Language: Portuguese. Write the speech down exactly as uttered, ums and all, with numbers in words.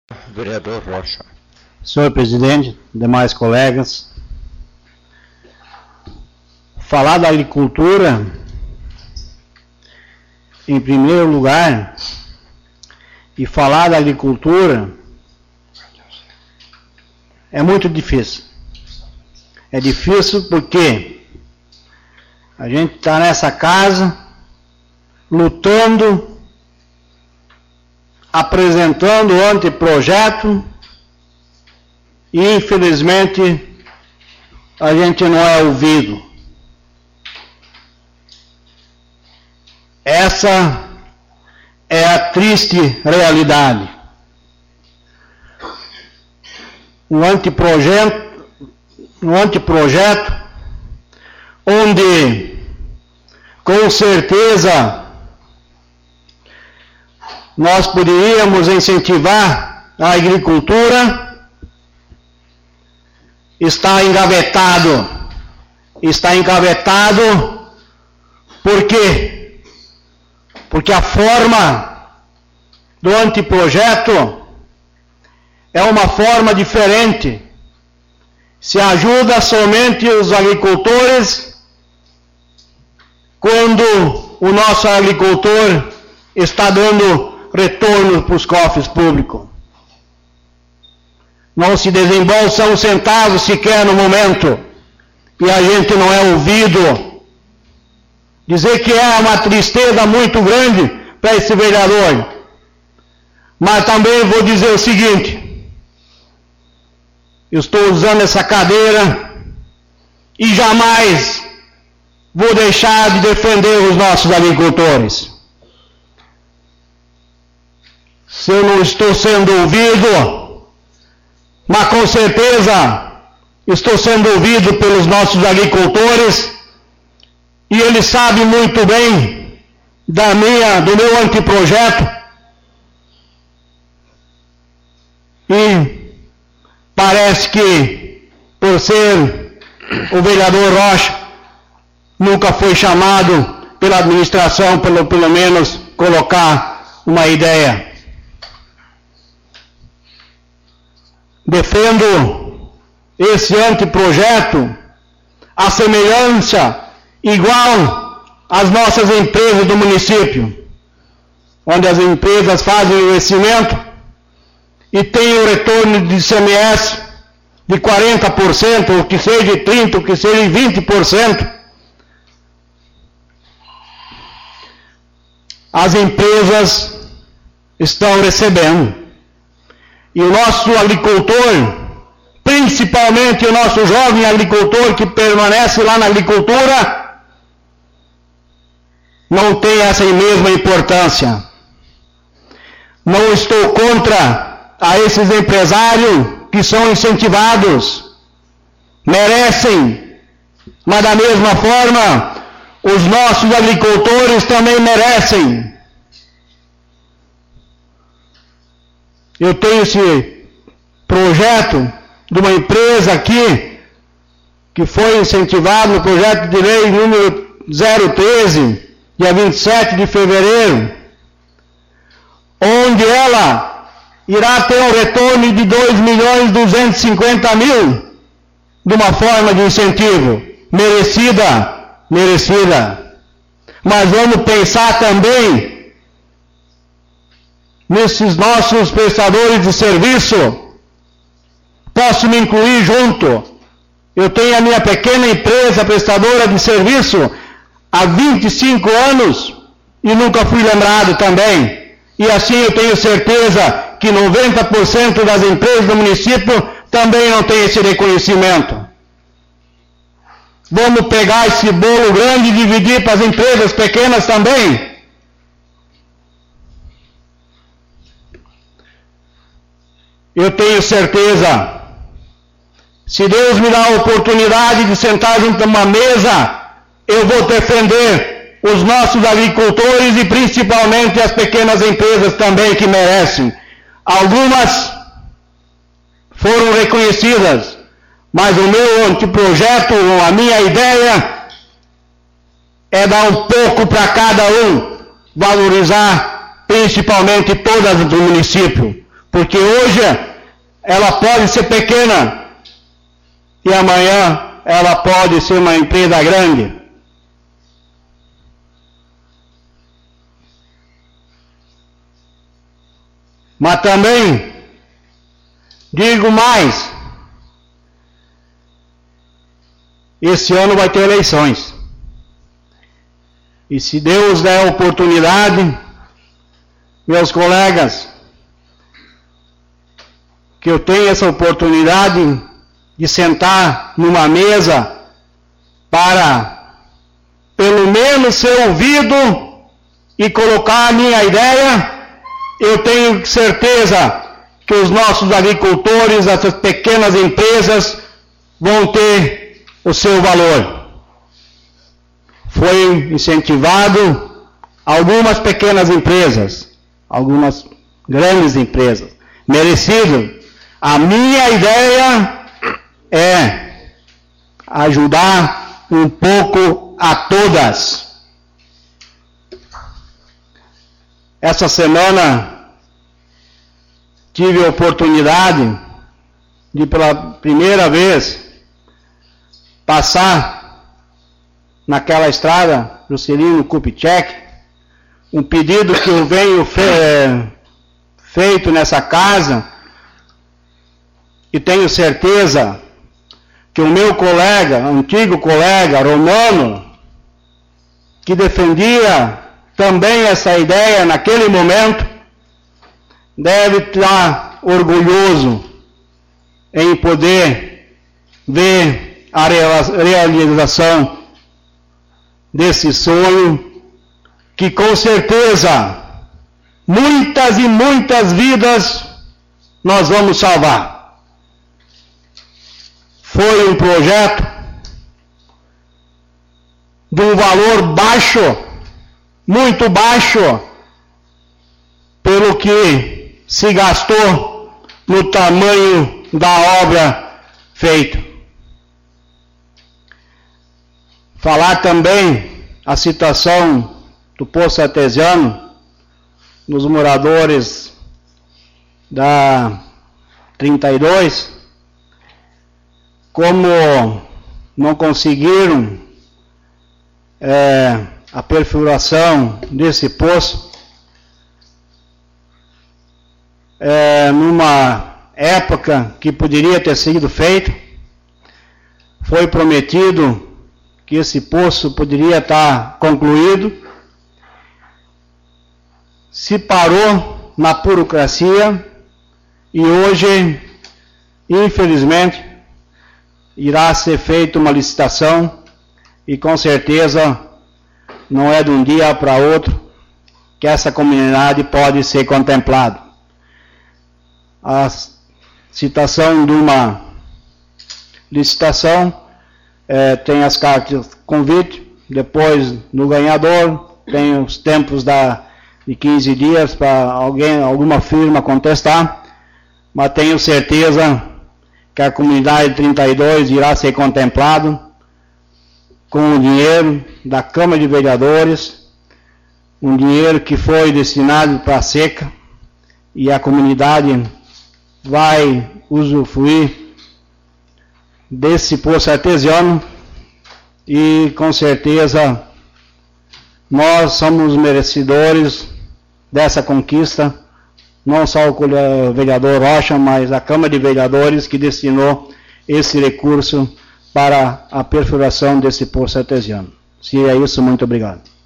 Vereador Rocha. Senhor presidente, demais colegas, falar da agricultura, em primeiro lugar, e falar da agricultura é muito difícil. É difícil porque a gente está nessa casa lutando, apresentando o anteprojeto e infelizmente a gente não é ouvido. Essa é a triste realidade. Um anteprojeto, um anteprojeto onde com certeza nós poderíamos incentivar a agricultura, está engavetado. Está engavetado por quê? Porque a forma do anteprojeto é uma forma diferente. Se ajuda somente os agricultores quando o nosso agricultor está dando retorno para os cofres públicos. Não se desembolsa um centavo sequer no momento, e a gente não é ouvido. Dizer que é uma tristeza muito grande para esse vereador. Mas também vou dizer o seguinte: eu estou usando essa cadeira e jamais vou deixar de defender os nossos agricultores. Se eu não estou sendo ouvido, mas com certeza estou sendo ouvido pelos nossos agricultores, e eles sabem muito bem da minha, do meu anteprojeto, e parece que, por ser o vereador Rocha, nunca foi chamado pela administração, pelo, pelo menos, colocar uma ideia. Defendo esse anteprojeto, a semelhança igual às nossas empresas do município, onde as empresas fazem investimento e têm o retorno de I C M S de quarenta por cento, ou que seja de trinta por cento, ou que seja de vinte por cento. As empresas estão recebendo. E o nosso agricultor, principalmente o nosso jovem agricultor que permanece lá na agricultura, não tem essa mesma importância. Não estou contra a esses empresários que são incentivados, merecem, mas da mesma forma, os nossos agricultores também merecem. Eu tenho esse projeto de uma empresa aqui, que foi incentivado no projeto de lei número zero treze, dia vinte e sete de fevereiro, onde ela irá ter um retorno de dois milhões duzentos e cinquenta mil, de uma forma de incentivo, merecida, merecida. Mas vamos pensar também nesses nossos prestadores de serviço. Posso me incluir junto. Eu tenho a minha pequena empresa prestadora de serviço há vinte e cinco anos e nunca fui lembrado também. E assim eu tenho certeza que noventa por cento das empresas do município também não tem esse reconhecimento. Vamos pegar esse bolo grande e dividir para as empresas pequenas também? Eu tenho certeza, se Deus me dá a oportunidade de sentar junto a uma mesa, eu vou defender os nossos agricultores e principalmente as pequenas empresas também que merecem. Algumas foram reconhecidas, mas o meu anteprojeto, a minha ideia é dar um pouco para cada um, valorizar principalmente todas do município. Porque hoje ela pode ser pequena e amanhã ela pode ser uma empresa grande. Mas também digo mais, esse ano vai ter eleições. E se Deus der a oportunidade, meus colegas, que eu tenha essa oportunidade de sentar numa mesa para, pelo menos, ser ouvido e colocar a minha ideia, eu tenho certeza que os nossos agricultores, essas pequenas empresas, vão ter o seu valor. Foi incentivado algumas pequenas empresas, algumas grandes empresas, merecido. A minha ideia é ajudar um pouco a todas. Essa semana tive a oportunidade de, pela primeira vez, passar naquela estrada, Juscelino Kubitschek, um pedido que eu venho fe feito nessa casa, e tenho certeza que o meu colega, antigo colega, Romano, que defendia também essa ideia naquele momento, deve estar orgulhoso em poder ver a realização desse sonho, que com certeza muitas e muitas vidas nós vamos salvar. Foi um projeto de um valor baixo, muito baixo, pelo que se gastou no tamanho da obra feita. Falar também a situação do Poço Artesiano, dos moradores da trinta e dois, como não conseguiram é, a perfuração desse poço, é, numa época que poderia ter sido feito, foi prometido que esse poço poderia estar concluído, se parou na burocracia e hoje, infelizmente, irá ser feita uma licitação e com certeza não é de um dia para outro que essa comunidade pode ser contemplada. A citação de uma licitação é, tem as cartas de convite, depois no ganhador tem os tempos da, de quinze dias para alguém, alguma firma contestar, mas tenho certeza que a comunidade trinta e dois irá ser contemplado com o dinheiro da Câmara de Vereadores, um dinheiro que foi destinado para a seca, e a comunidade vai usufruir desse poço artesiano, e com certeza nós somos merecedores dessa conquista, não só o vereador Rocha, mas a Câmara de Vereadores que destinou esse recurso para a perfuração desse poço artesiano. Se é isso, muito obrigado.